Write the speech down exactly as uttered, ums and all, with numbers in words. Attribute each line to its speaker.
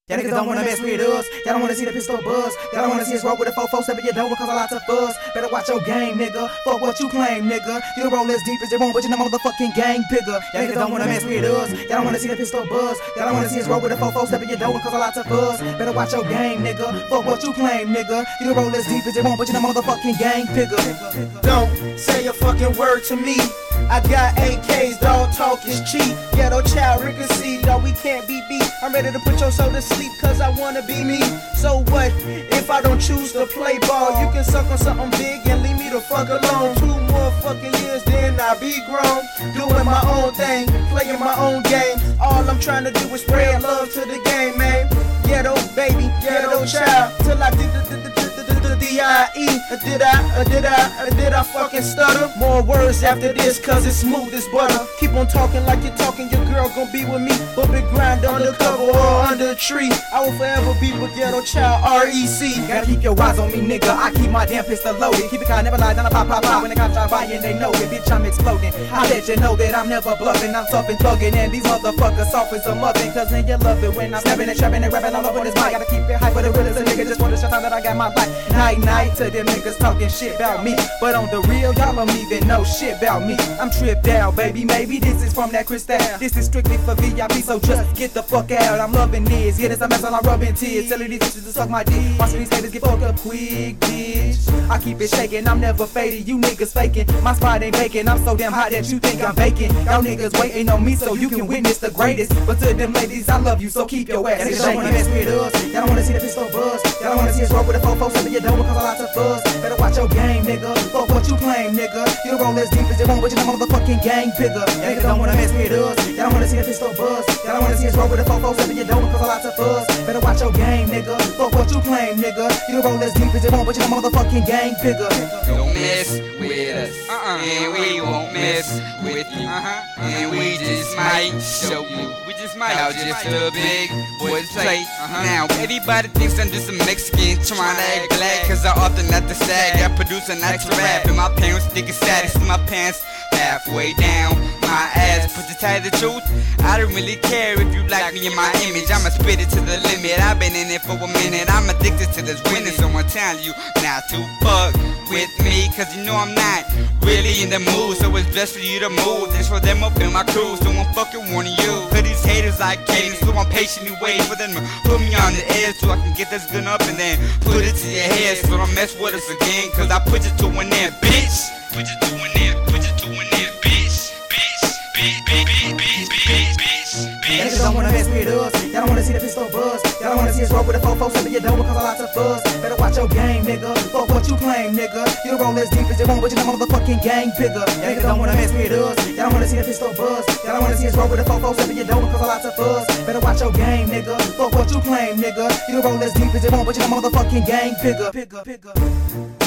Speaker 1: Y'all niggas don't wanna mess with us. Y'all don't wanna see the pistol buzz. Y'all don't wanna see us roll with the four four step in your door cause a lot of fuzz. Better watch your game, nigga. Fuck what you claim, nigga. You can roll as deep as you want, but you know motherfucking gang bigger. Y'all niggas don't wanna mess with us. Y'all don't wanna see the pistol buzz. Y'all don't wanna see us roll with the four four step in your door cause a lot of fuzz. Better watch your game, nigga. Fuck what you claim, nigga. You can roll as deep as you want, but you know motherfucking gang bigger.
Speaker 2: Don't say a fucking word to me. I got A Ks, dog talk is cheap. Ghetto child, Rick and C, dog, we can't be beat. I'm ready to put your soul to sleep cause I wanna be me. So what if I don't choose to play ball? You can suck on something big and leave me the fuck alone. Two more fucking years then I'll be grown, doing my own thing, playing my own game. All I'm trying to do is spread love to the game, man. Ghetto baby, ghetto child, till I did the D I E, did I, did I, did I fucking stutter? More words after this cause it's smooth as butter. Keep on talking like you're talking, your girl gon' be with me. But big grind undercover or under a tree. I will forever be with ghetto child, R E C.
Speaker 1: Gotta keep your eyes on me, nigga. I keep my damn pistol loaded. Keep it kind, never lie, down a pop, pop, pop. When the cops drive by and they know it, bitch, I'm exploding. I let you know that I'm never bluffing. I'm tough and thugging, and these motherfuckers soft as a muffin. Cause then you love it when I'm snapping and trapping and rapping all over this mic. Gotta keep it hype for the real as a nigga. Just wanna show time that I got my life. Night, night to them niggas talking shit about me. But on the real, y'all don't even know shit about me. I'm tripped out, baby. Maybe this is from that crystal. This is strictly for V I P, so just get the fuck out. I'm loving this. Yeah, this a mess and I'm rubbing tears. Telling these bitches to suck my dick. Watching these haters get fucked up quick, bitch. I keep it shaking, I'm never faded. You niggas faking. My spot ain't vacant. I'm so damn hot that you think I'm vacant. Y'all niggas waiting on me so you can witness the greatest. But to them ladies, I love you, so keep your ass. Y'all don't wanna mess with us. Y'all don't wanna see the pistol buzz. Y'all don't wanna see us roll with the four four step in your door cause a lot of fuzz. Better watch your game, nigga. Fuck what you claim, nigga. You can roll as deep as you want, but you know motherfucking gang bigger. Y'all niggas don't wanna mess with us. Y'all don't wanna see the pistol buzz. Y'all don't wanna see us roll with the four four step in your door cause a lot of fuzz. Better watch your game, nigga. Fuck what you claim, nigga. You can roll as deep as you want, but you know motherfucking gang bigger.
Speaker 3: Don't mess with us, uh-uh. And we won't mess with you, uh-huh. And we just might show you. We just might how just a big boys play. Uh-huh. Now everybody thinks I'm just a Mexican trying to act black cause I often at the sag. I produce a natural rap and my parents think it's sad to see my pants halfway down my ass. But to tell you the truth, I don't really care if you like me and my image. I'ma spit it to the limit. I've been in it for a minute. I'm addicted to this winning, so I'm telling you not to fuck with me, cause you know I'm not really in the mood. So it's best for you to move. Thanks for them up in my crew, so I'm fucking warning you. Cause these haters like cadence, so I'm patiently waiting for them to put me on the edge so I can get this gun up and then put it to your head. So don't mess with us again, cause I put you to an end, bitch. Put you to an end, put you to an end, bitch. Bitch, bitch, bitch, bitch, bitch, bitch.
Speaker 1: Y'all niggas don't wanna mess with us. Y'all don't wanna see the pistol buzz. Y'all don't wanna see us roll with the four four step in your door cause a lot of fuzz. Better watch your game, nigga. Fuck what you claim, nigga. You can roll as deep as you want, but you know motherfucking gang bigger. Y'all niggas don't wanna mess with us. Y'all don't wanna see the pistol buzz. Y'all don't wanna see us roll with the four four step in your door cause a lot of fuzz. Better watch your game, nigga. Fuck what you claim, nigga. You can roll as deep as you want, but you know motherfucking gang bigger. Bigger, bigger.